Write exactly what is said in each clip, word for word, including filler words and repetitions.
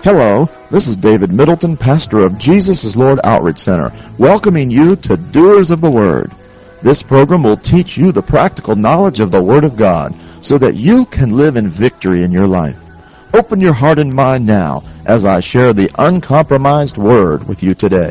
Hello, this is David Middleton, pastor of Jesus is Lord Outreach Center, welcoming you to Doers of the Word. This program will teach you the practical knowledge of the Word of God so that you can live in victory in your life. Open your heart and mind now as I share the uncompromised Word with you today.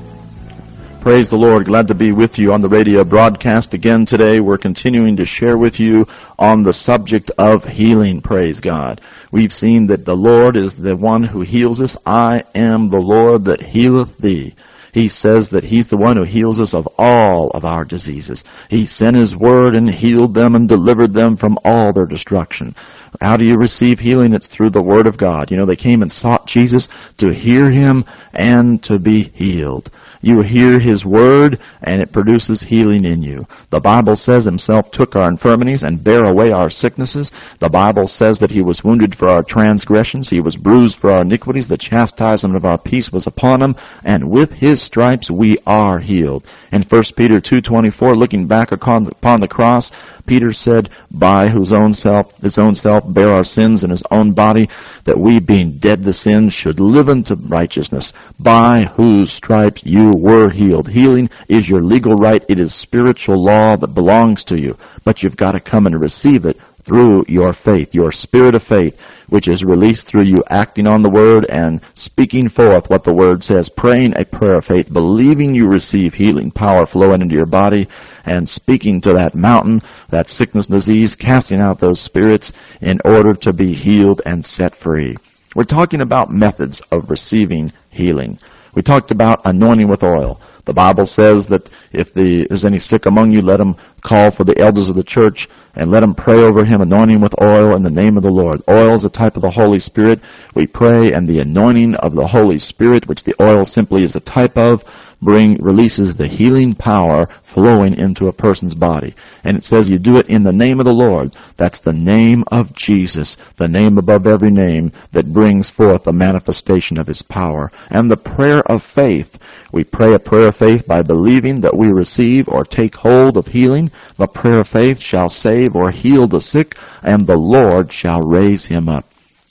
Praise the Lord. Glad to be with you on the radio broadcast again today. We're continuing to share with you on the subject of healing. Praise God. We've seen that the Lord is the one who heals us. I am the Lord that healeth thee. He says that He's the one who heals us of all of our diseases. He sent His word and healed them and delivered them from all their destruction. How do you receive healing? It's through the Word of God. You know, they came and sought Jesus to hear Him and to be healed. You hear His Word, and it produces healing in you. The Bible says Himself took our infirmities and bare away our sicknesses. The Bible says that He was wounded for our transgressions. He was bruised for our iniquities. The chastisement of our peace was upon Him, and with His stripes we are healed. In First Peter two twenty-four, looking back upon the cross, Peter said, by whose own self, his own self, bare our sins in His own body, that we, being dead to sin, should live unto righteousness, by whose stripes you were healed. Healing is your legal right. It is spiritual law that belongs to you. But you've got to come and receive it through your faith, your spirit of faith, which is released through you acting on the Word and speaking forth what the Word says, praying a prayer of faith, believing you receive healing power flowing into your body, and speaking to that mountain, that sickness, disease, casting out those spirits in order to be healed and set free. We're talking about methods of receiving healing. We talked about anointing with oil. The Bible says that if the, there's any sick among you, let them call for the elders of the church and let them pray over him, anointing with oil in the name of the Lord. Oil is a type of the Holy Spirit. We pray, and the anointing of the Holy Spirit, which the oil simply is a type of, bring releases the healing power flowing into a person's body. And it says you do it in the name of the Lord. That's the name of Jesus, the name above every name that brings forth the manifestation of His power. And the prayer of faith. We pray a prayer of faith by believing that we receive or take hold of healing. The prayer of faith shall save or heal the sick, and the Lord shall raise him up.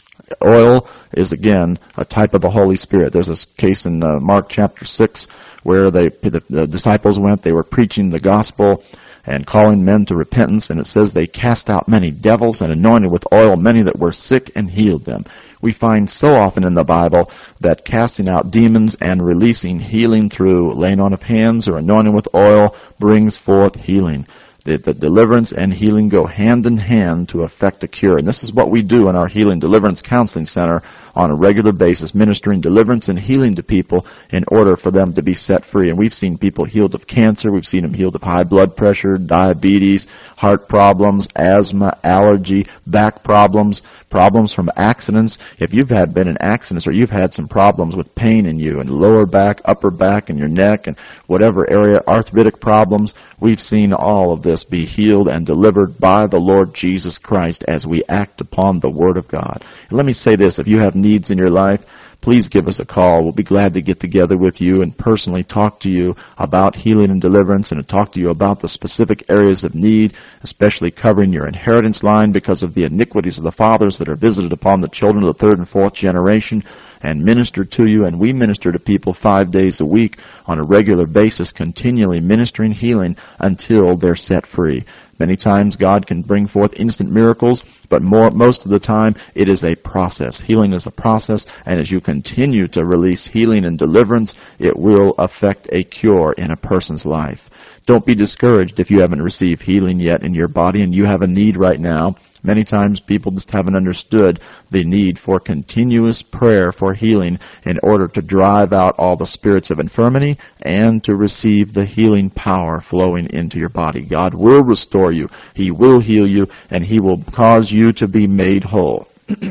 Oil is, again, a type of the Holy Spirit. There's a case in uh, Mark chapter six where they, the, the disciples went. They were preaching the gospel and calling men to repentance, and it says they cast out many devils and anointed with oil many that were sick and healed them. We find so often in the Bible that casting out demons and releasing healing through laying on of hands or anointing with oil brings forth healing. The, the deliverance and healing go hand in hand to effect a cure. And this is what we do in our Healing Deliverance Counseling Center on a regular basis, ministering deliverance and healing to people in order for them to be set free. And we've seen people healed of cancer. We've seen them healed of high blood pressure, diabetes, heart problems, asthma, allergy, back problems, problems from accidents. If you've had been in accidents or you've had some problems with pain in you and lower back, upper back, and your neck and whatever area, arthritic problems, we've seen all of this be healed and delivered by the Lord Jesus Christ as we act upon the Word of God. And let me say this, if you have needs in your life, please give us a call. We'll be glad to get together with you and personally talk to you about healing and deliverance and to talk to you about the specific areas of need, especially covering your inheritance line because of the iniquities of the fathers that are visited upon the children of the third and fourth generation, and minister to you. And we minister to people five days a week on a regular basis, continually ministering healing until they're set free. Many times God can bring forth instant miracles, but more, most of the time it is a process. Healing is a process, and as you continue to release healing and deliverance, it will affect a cure in a person's life. Don't be discouraged if you haven't received healing yet in your body and you have a need right now. Many times people just haven't understood the need for continuous prayer for healing in order to drive out all the spirits of infirmity and to receive the healing power flowing into your body. God will restore you. He will heal you, and He will cause you to be made whole.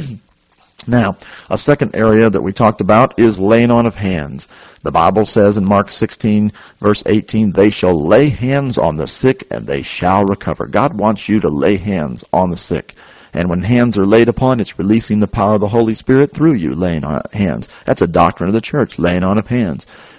Now, a second area that we talked about is laying on of hands. The Bible says in Mark sixteen, verse eighteen, they shall lay hands on the sick and they shall recover. God wants you to lay hands on the sick. And when hands are laid upon, it's releasing the power of the Holy Spirit through you laying on hands. That's a doctrine of the church, laying on of hands.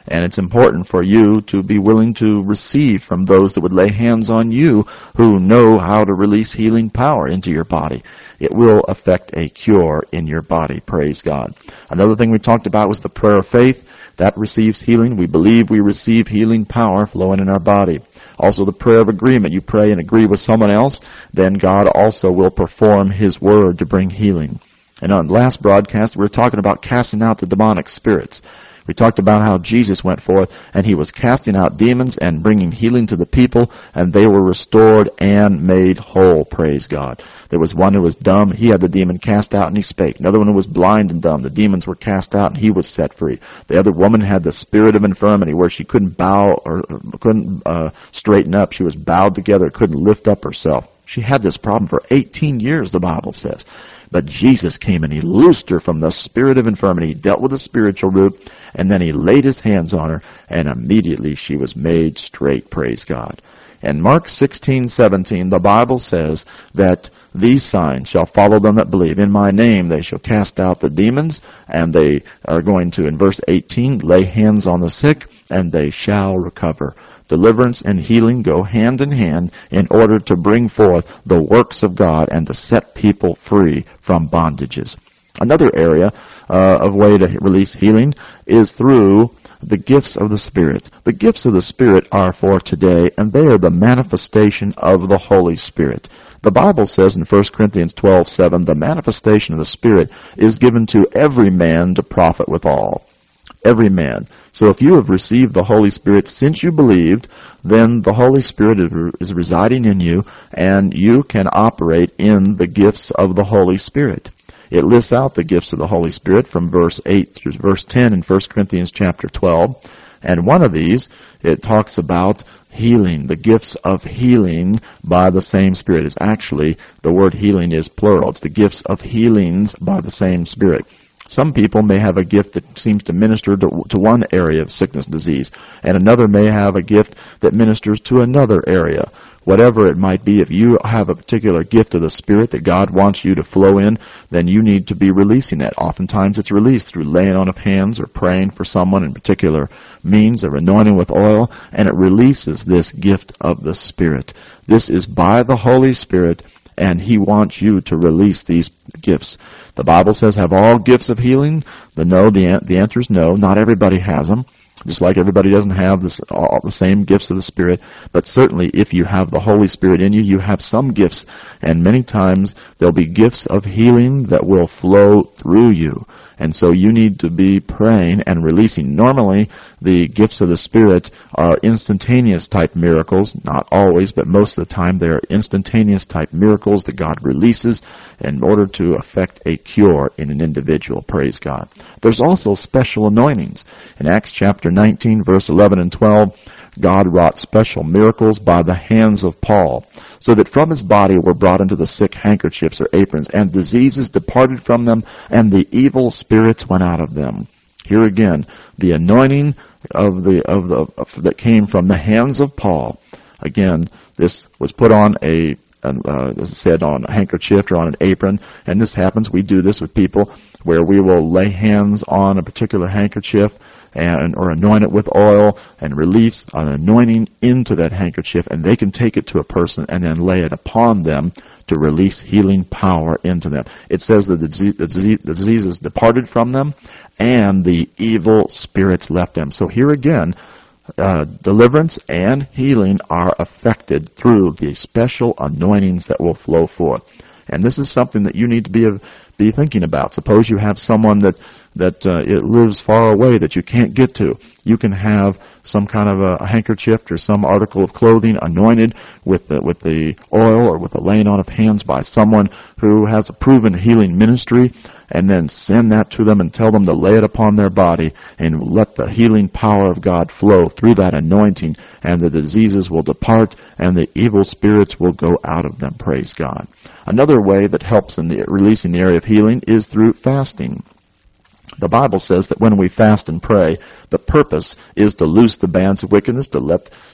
And it's important for you to be willing to receive from those that would lay hands on you who know how to release healing power into your body. It will affect a cure in your body. Praise God. Another thing we talked about was the prayer of faith. That receives healing. We believe we receive healing power flowing in our body. Also the prayer of agreement. You pray and agree with someone else, then God also will perform His word to bring healing. And on the last broadcast, we were talking about casting out the demonic spirits. We talked about how Jesus went forth and He was casting out demons and bringing healing to the people, and they were restored and made whole. Praise God. There was one who was dumb. He had the demon cast out and he spake. Another one who was blind and dumb. The demons were cast out and he was set free. The other woman had the spirit of infirmity where she couldn't bow or couldn't uh, straighten up. She was bowed together, couldn't lift up herself. She had this problem for eighteen years, the Bible says. But Jesus came and He loosed her from the spirit of infirmity. He dealt with the spiritual root, and then He laid His hands on her, and immediately she was made straight. Praise God. And Mark sixteen seventeen, the Bible says that these signs shall follow them that believe. In my name they shall cast out the demons, and they are going to, in verse eighteen, lay hands on the sick, and they shall recover. Deliverance and healing go hand in hand in order to bring forth the works of God and to set people free from bondages. Another area uh, of way to release healing is through the gifts of the Spirit. The gifts of the Spirit are for today, and they are the manifestation of the Holy Spirit. The Bible says in First Corinthians twelve seven, the manifestation of the Spirit is given to every man to profit withal. Every man. So if you have received the Holy Spirit since you believed, then the Holy Spirit is residing in you, and you can operate in the gifts of the Holy Spirit. It lists out the gifts of the Holy Spirit from verse eight through verse ten in First Corinthians chapter twelve. And one of these, it talks about healing, the gifts of healing by the same Spirit. Is actually, the word healing is plural. It's the gifts of healings by the same Spirit. Some people may have a gift that seems to minister to, to one area of sickness and disease, and another may have a gift that ministers to another area. Whatever it might be, if you have a particular gift of the Spirit that God wants you to flow in, then you need to be releasing that. Oftentimes it's released through laying on of hands or praying for someone in particular means, or anointing with oil, and it releases this gift of the Spirit. This is by the Holy Spirit, and He wants you to release these gifts. The Bible says, have all gifts of healing? The no, the, the answer is no. Not everybody has them. Just like everybody doesn't have this, all the same gifts of the Spirit. But certainly if you have the Holy Spirit in you, you have some gifts. And many times there'll be gifts of healing that will flow through you. And so you need to be praying and releasing. Normally, the gifts of the Spirit are instantaneous type miracles. Not always, but most of the time they are instantaneous type miracles that God releases in order to effect a cure in an individual. Praise God. There's also special anointings. In Acts chapter nineteen, verse eleven and twelve, God wrought special miracles by the hands of Paul, so that from his body were brought into the sick handkerchiefs or aprons, and diseases departed from them, and the evil spirits went out of them. Here again, the anointing of the of the of, that came from the hands of Paul. Again, this was put on a, uh, as I said, on a handkerchief or on an apron, and this happens. We do this with people where we will lay hands on a particular handkerchief and or anoint it with oil and release an anointing into that handkerchief, and they can take it to a person and then lay it upon them to release healing power into them. It says that the disease, the disease, the diseases departed from them and the evil spirits left them. So here again, uh, deliverance and healing are affected through the special anointings that will flow forth. And this is something that you need to be be thinking about. Suppose you have someone that that uh, it lives far away that you can't get to. You can have some kind of a, a handkerchief or some article of clothing anointed with the, with the oil or with the laying on of hands by someone who has a proven healing ministry, and then send that to them and tell them to lay it upon their body and let the healing power of God flow through that anointing, and the diseases will depart and the evil spirits will go out of them. Praise God. Another way that helps in the releasing the area of healing is through fasting. The Bible says that when we fast and pray, the purpose is to loose the bands of wickedness, to let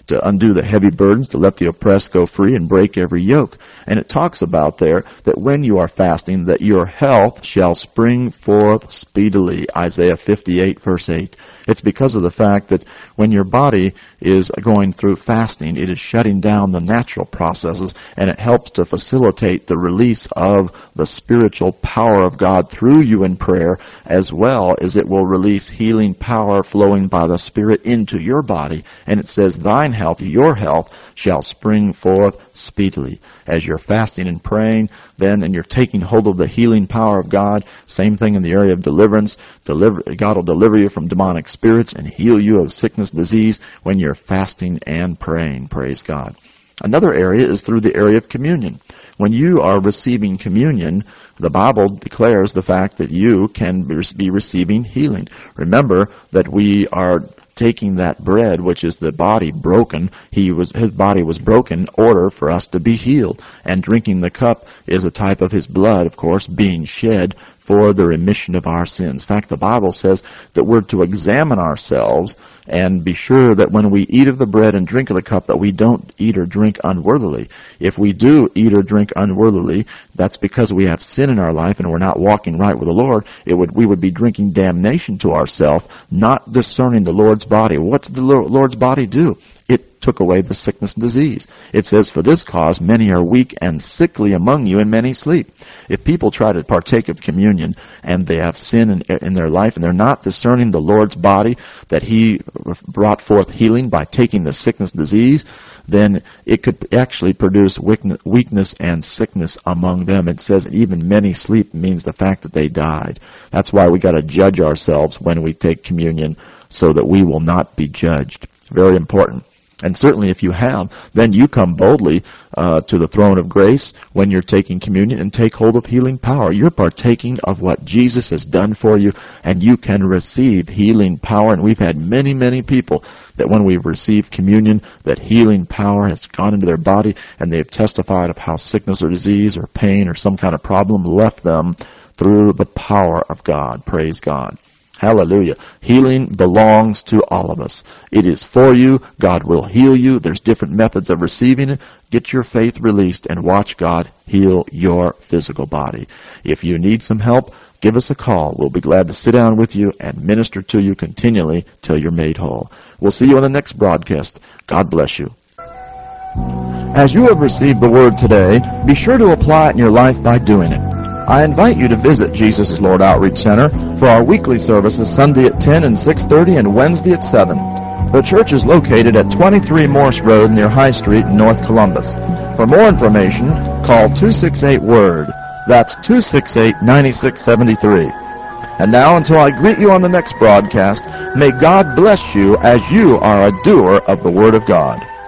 to undo the heavy burdens, to let the oppressed go free and break every yoke. And it talks about there that when you are fasting, that your health shall spring forth speedily. Isaiah fifty-eight, verse eight. It's because of the fact that when your body is going through fasting, it is shutting down the natural processes, and it helps to facilitate the release of the spiritual power of God through you in prayer, as well as it will release healing power flowing by the Spirit into your body. And it says, thine health, your health, shall spring forth speedily. As you're fasting and praying, then, and you're taking hold of the healing power of God, same thing in the area of deliverance. Deliver, God will deliver you from demonic spirits and heal you of sickness, disease, when you're fasting and praying. Praise God. Another area is through the area of communion. When you are receiving communion, the Bible declares the fact that you can be receiving healing. Remember that we are taking that bread, which is the body broken. He was, his body was broken in order for us to be healed. And drinking the cup is a type of his blood, of course, being shed for the remission of our sins. In fact, the Bible says that we're to examine ourselves and be sure that when we eat of the bread and drink of the cup, that we don't eat or drink unworthily. If we do eat or drink unworthily, that's because we have sin in our life and we're not walking right with the Lord. It would, we would be drinking damnation to ourselves, not discerning the Lord's body. What did the Lord's body do? It took away the sickness and disease. It says, for this cause many are weak and sickly among you, and many sleep. If people try to partake of communion and they have sin in, in their life and they're not discerning the Lord's body, that he brought forth healing by taking the sickness and disease, then it could actually produce weakness and sickness among them. It says even many sleep means the fact that they died. That's why we got to judge ourselves when we take communion, so that we will not be judged. Very important. And certainly if you have, then you come boldly uh, to the throne of grace when you're taking communion and take hold of healing power. You're partaking of what Jesus has done for you, and you can receive healing power. And we've had many, many people that when we've received communion, that healing power has gone into their body, and they've testified of how sickness or disease or pain or some kind of problem left them through the power of God. Praise God. Hallelujah. Healing belongs to all of us. It is for you. God will heal you. There's different methods of receiving it. Get your faith released and watch God heal your physical body. If you need some help, give us a call. We'll be glad to sit down with you and minister to you continually till you're made whole. We'll see you on the next broadcast. God bless you. As you have received the word today, be sure to apply it in your life by doing it. I invite you to visit Jesus is Lord Outreach Center for our weekly services Sunday at ten and six thirty and Wednesday at seven. The church is located at twenty-three Morse Road near High Street in North Columbus. For more information, call two six eight WORD. That's two six eight, nine six seven three. And now, until I greet you on the next broadcast, may God bless you as you are a doer of the Word of God.